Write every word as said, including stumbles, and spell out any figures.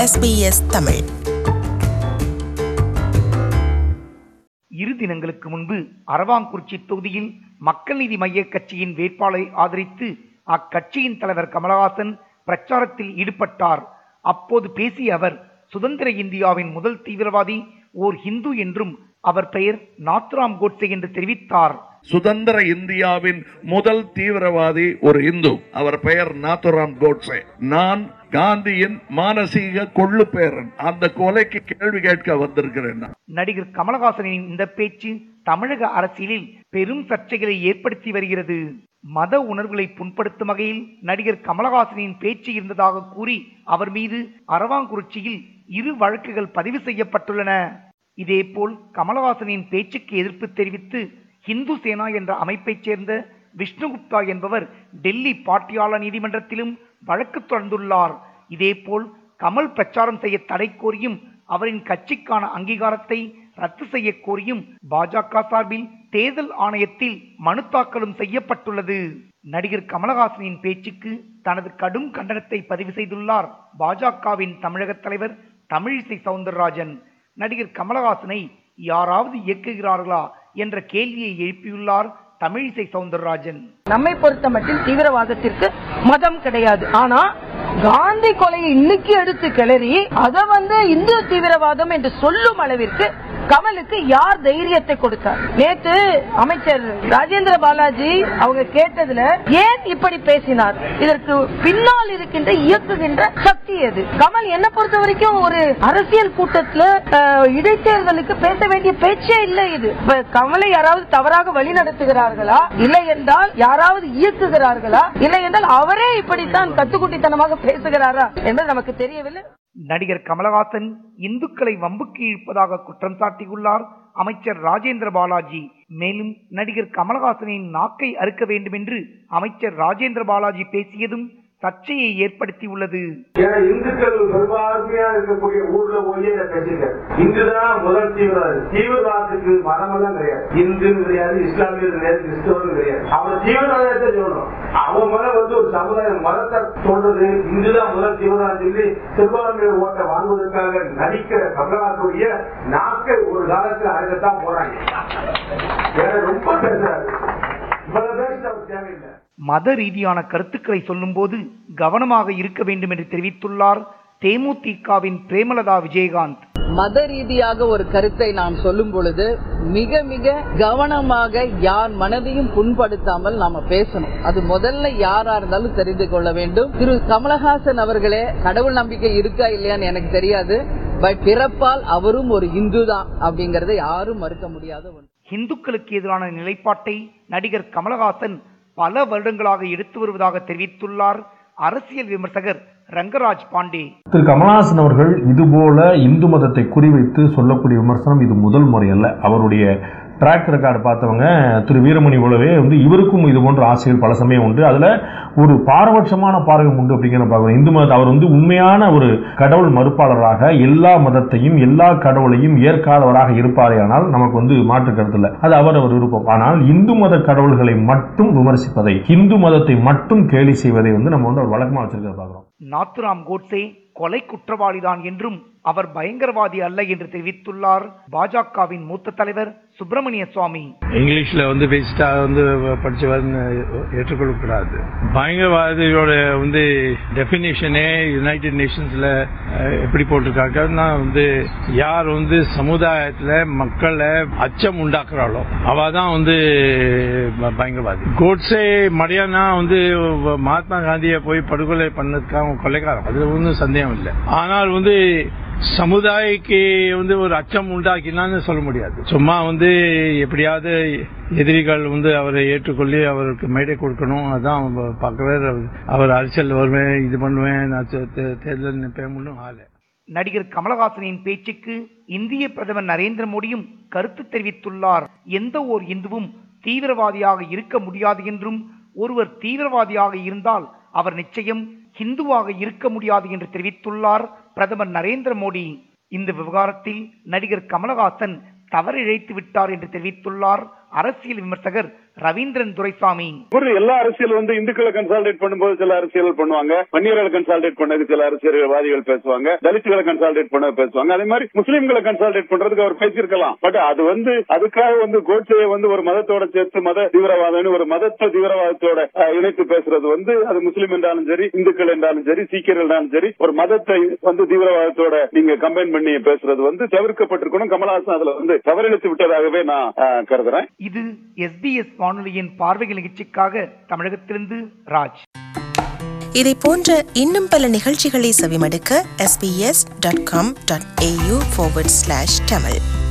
S B S Tamil. இரு தினங்களுக்கு முன்பு அரவாங்குறிச்சி தொகுதியில் மக்கள் நீதி மய்ய கட்சியின் வேட்பாளரை ஆதரித்து அக்கட்சியின் தலைவர் கமலஹாசன் பிரச்சாரத்தில் ஈடுபட்டார். அப்போது பேசிய அவர், சுதந்திர இந்தியாவின் முதல் தீவிரவாதி ஓர் இந்து என்றும் அவர் பெயர் நாத்துராம் கோட்சே என்று தெரிவித்தார். சுதந்திர இந்தியாவின் முதல் தீவிரவாதி ஒரு இந்து, அவர் பெயர் நாத்துராம் கோட்சே. நான் காந்தியின் மானசீக கொள்ளு பேரன். அந்த கொலைக்கு கேள்வி கேட்க வந்திருக்கிறேன். நடிகர் கமலஹாசனின் இந்த பேச்சு தமிழக அரசியலில் பெரும் சர்ச்சைகளை ஏற்படுத்தி வருகிறது. மத உணர்வுகளை புண்படுத்தும் வகையில் நடிகர் கமலஹாசனின் பேச்சு இருந்ததாக கூறி அவர் மீது அரவாங்குறிச்சியில் இரு வழக்குகள் பதிவு செய்யப்பட்டுள்ளன. இதேபோல் கமலஹாசனின் பேச்சுக்கு எதிர்ப்பு தெரிவித்து இந்து சேனா என்ற அமைப்பைச் சேர்ந்த விஷ்ணுகுப்தா என்பவர் டெல்லி பாட்டியாலா நீதிமன்றத்திலும் வழக்கு தொடர்ந்துள்ளார். இதேபோல் கமல் பிரச்சாரம் செய்ய தடை கோரியும் அவரின் கட்சிக்கான அங்கீகாரத்தை ரத்து செய்ய கோரியும் பாஜக சார்பில் தேர்தல் ஆணையத்தில் மனு தாக்கலும் செய்யப்பட்டுள்ளது. நடிகர் கமலஹாசனின் பேச்சுக்கு தனது கடும் கண்டனத்தை பதிவு செய்துள்ளார் பாஜகவின் தமிழக தலைவர் தமிழிசை சவுந்தரராஜன். நடிகர் கமலஹாசனை யாராவது இயக்குகிறார்களா என்ற கேள்வியை எழுப்பியுள்ளார் தமிழிசை சவுந்தரராஜன். நம்மை பொறுத்த மட்டும் தீவிரவாதத்திற்கு மதம் கிடையாது. ஆனா காந்தி கொலையை இன்னைக்கு எடுத்து கிளறி அதை வந்து இந்து தீவிரவாதம் என்று சொல்லும் அளவிற்கு கமலுக்கு யார் தைரியத்தை கொடுத்தார்? நேற்று அமைச்சர் ராஜேந்திர பாலாஜி அவங்க கேட்டதுல ஏன் இப்படி பேசினார், இதற்கு பின்னால் இருக்கின்ற இயக்குகின்ற சக்தி எது? கமல் என்ன பொறுத்த வரைக்கும் ஒரு அரசியல் கூட்டத்துல இடைத்தேர்தலுக்கு பேச வேண்டிய பேச்சே இல்லை. இது கமலை யாராவது தவறாக வழி நடத்துகிறார்களா, இல்லை என்றால் யாராவது இயக்குகிறார்களா, இல்லை என்றால் அவரே இப்படித்தான் கத்துக்குட்டித்தனமாக பேசுகிறாரா என்பது நமக்கு தெரியவில்லை. நடிகர் கமலஹாசன் இந்துக்களை வம்புக்கு இழுப்பதாக குற்றம் சாட்டியுள்ளார் அமைச்சர் ராஜேந்திர பாலாஜி. மேலும் நடிகர் கமலஹாசனின் நாக்கை அறுக்க வேண்டும் என்று அமைச்சர் ராஜேந்திர பாலாஜி பேசியதும் சர்ச்சையை ஏற்படுத்தியுள்ளது. இந்துக்கள் பெரும்பான்மையா இருக்கக்கூடிய ஊர்ல போய் பேசியிருக்காரு, இந்துதான் முதல் தீவிரவாதி. தீவிரவாதத்துக்கு மதமெல்லாம் கிடையாது, இந்து கிடையாது, இஸ்லாமியர் கிடையாது, கிறிஸ்தவரும் கிடையாது. அவன் தீவிரவாதத்தை சொல்லணும். அவன் மேல வந்து ஒரு சமுதாயம் மதத்தை சொல்றது இந்துதான் முதல் தீவிரவாதம் சொல்லி சிறுபான்மையர் ஓட்டை வாங்குவதற்காக நடிக்கிற கமலஹாசனுடைய நாக்கை ஒரு காலத்தில் அழகத்தான் போறாங்க. ரொம்ப பேசுறாரு. இவ்வளவு பேச தேவையில்லை. மத ரீதியான கருத்துக்களை சொல்லும் போது கவனமாக இருக்க வேண்டும் என்று தெரிவித்துள்ளார் தேமுதிகவின் பிரேமலதா விஜயகாந்த். மத ரீதியாக ஒரு கருத்தை நாம் சொல்லும் பொழுது மிக மிக கவனமாக யார் மனதையும் புண்படுத்தாமல் நாம பேசணும். அது முதல்ல யாரா இருந்தாலும் தெரிந்து கொள்ள வேண்டும். திரு கமலஹாசன் அவர்களே, கடவுள் நம்பிக்கை இருக்கா இல்லையான்னு எனக்கு தெரியாது, பட் பிறப்பால் அவரும் ஒரு இந்து தான் அப்படிங்கறத யாரும் மறுக்க முடியாத ஒன்று. இந்துக்களுக்கு எதிரான நிலைப்பாட்டை நடிகர் கமலஹாசன் பல வருடங்களாக எடுத்து வருவதாக தெரிவித்துள்ளார் அரசியல் விமர்சகர் ரங்கராஜ் பாண்டே. திரு கமலஹாசன் அவர்கள் இதுபோல இந்து மதத்தை குறிவைத்து சொல்லக்கூடிய விமர்சனம் இது முதல் முறை அல்ல. அவருடைய ட்ராக் ரெக்கார்டு பார்த்தவங்க திரு வீரமணி போலவே வந்து இவருக்கும் இது போன்ற ஆசைகள் பல சமயம் உண்டு. அதில் ஒரு பாரபட்சமான பார்வை உண்டு அப்படிங்கிற பார்க்கணும். இந்து மதத்தை அவர் வந்து உண்மையான ஒரு கடவுள் மறுப்பாளராக எல்லா மதத்தையும் எல்லா கடவுளையும் ஏற்காதவராக இருப்பாரே, ஆனால் நமக்கு வந்து மாற்று கருத்து இல்லை, அது அவர் அவர் விருப்பம். ஆனால் இந்து மத கடவுள்களை மட்டும் விமர்சிப்பதை, இந்து மதத்தை மட்டும் கேலி செய்வதை வந்து நம்ம வந்து அவர் வழக்கமாக வச்சிருக்கிறத பார்க்கிறோம். நாத்துராம் கோட்சே கொலை குற்றவாளிதான் என்றும் அவர் பயங்கரவாதி அல்ல என்று தெரிவித்துள்ளார் பாஜகவின் மூத்த தலைவர் சுப்பிரமணிய சுவாமி. இங்கிலீஷ்ல வந்து பேசிட்டா வந்து படிச்சவர்னு ஏற்றுக்கொள்ளக்கூடாது. பயங்கரவாதியோட வந்து டெபினிஷனே யுனைடெட் நேஷன்ஸ்ல எப்படி போட்டிருக்காங்கன்னா வந்து யார் வந்து சமுதாயத்துல மக்களை அச்சம் உண்டாக்குறாளோ அவதான் வந்து பயங்கரவாதி. கோட்ஸே மரியானா வந்து மகாத்மா காந்தியை போய் படுகொலை பண்ணதுக்காக கொலைக்காரன், அதுல ஒன்றும் சந்தேகம் இல்லை. ஆனால் வந்து சமுதாயக்கு வந்து ஒரு அச்சம் உண்டாக்கினான்னு சொல்ல முடியாது. சும்மா வந்து எப்படியாவது எதிரிகள் வந்து அவரை ஏற்றுக்கொள்ளி அவருக்கு மேடை கொடுக்கணும், அதான் பார்க்கவே அவர் அரசியல் வருவேன், இது பண்ணுவேன், நான் தேர்தல் நிற்பேன் ஆளு. நடிகர் கமலஹாசனின் பேச்சுக்கு இந்திய பிரதமர் நரேந்திர மோடியும் கருத்து தெரிவித்துள்ளார். எந்த ஓர் இந்துவும் தீவிரவாதியாக இருக்க முடியாது என்றும், ஒருவர் தீவிரவாதியாக இருந்தால் அவர் நிச்சயம் ஹிந்துவாக இருக்க முடியாது என்று தெரிவித்துள்ளார் பிரதமர் நரேந்திர மோடி. இந்த விவகாரத்தில் நடிகர் கமலஹாசன் தவறிழைத்து விட்டார் என்று தெரிவித்துள்ளார் அரசியல் விமர்சகர் ரவீந்திரன் துரைசாமி. ஒரு எல்லா அரசியல் வந்து இந்துக்களை கன்சால்டேட் பண்ணும்போது சில அரசியல் பண்ணுவாங்க, வன்னியர்களை கன்சால்டேட் பண்ணது சில அரசியல்வாதிகள் பேசுவாங்க, தலித்துகளை கன்சால்டேட் பண்ண பேசுவாங்க, அதே மாதிரி முஸ்லீம்களை கன்சால்டேட் பண்றதுக்கு அவர் பேசியிருக்கலாம். பட் அது வந்து அதுக்காக வந்து கோட்சையை வந்து ஒரு மதத்தோட சேர்த்து மத தீவிரவாதம் ஒரு மதத்தை தீவிரவாதத்தோட இணைத்து பேசுறது வந்து அது முஸ்லீம் என்றாலும் சரி, இந்துக்கள் என்றாலும் சரி, சீக்கியர்கள் என்றாலும் சரி, ஒரு மதத்தை வந்து தீவிரவாதத்தோட நீங்க கம்பைன் பண்ணி பேசுறது வந்து தவிர்க்கப்பட்டிருக்கணும். கமலஹாசன் அதுல வந்து தவறிழைத்து விட்டதாகவே நான் கருதுறேன். இது எஸ்பிஎஸ் வானொலியின் பார்வைகள் நிகழ்ச்சிக்காக தமிழகத்திலிருந்து ராஜ். இதை போன்ற இன்னும் பல நிகழ்ச்சிகளை செவிமடுக்க S B S dot com dot A U forward slash Tamil